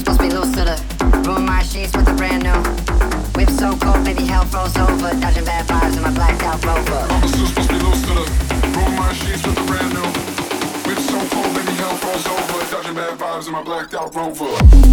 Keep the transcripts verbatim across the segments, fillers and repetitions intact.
supposed to be loose to the ruin my sheets with a brand new whip so cold, baby, hell froze over. Dodging bad vibes in my blacked out Rover. Mama still supposed to be loose to the ruin my sheets with a brand new whip so cold, baby, hell froze over. Dodging bad vibes in my blacked out Rover.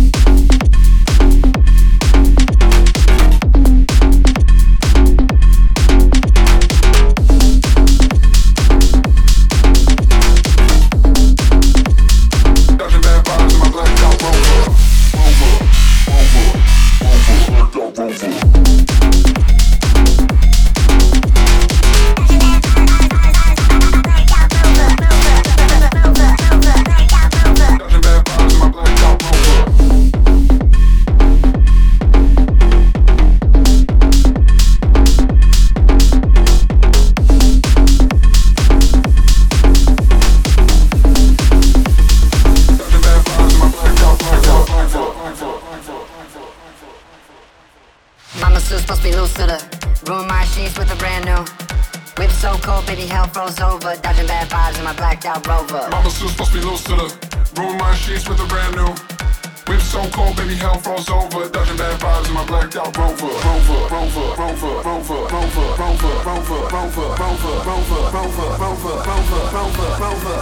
Mama still supposed to be loose to the ruin my sheets with a brand new whip so cold, baby, hell froze over. Dodging bad vibes in my blacked out Rover. Mama still supposed to be loose to the ruin my sheets with a brand new whip so cold, baby, hell froze over. Dodging bad vibes in my blacked out Rover. Rover, Rover, Rover, Rover, Rover, Rover, Rover, Rover, Rover, Rover, Rover, Rover, Rover, Rover, Rover, Rover,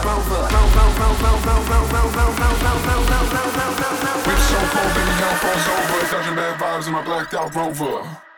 Rover, whip so cold, baby, hell froze over. Dodging bad vibes in my blacked out Rover.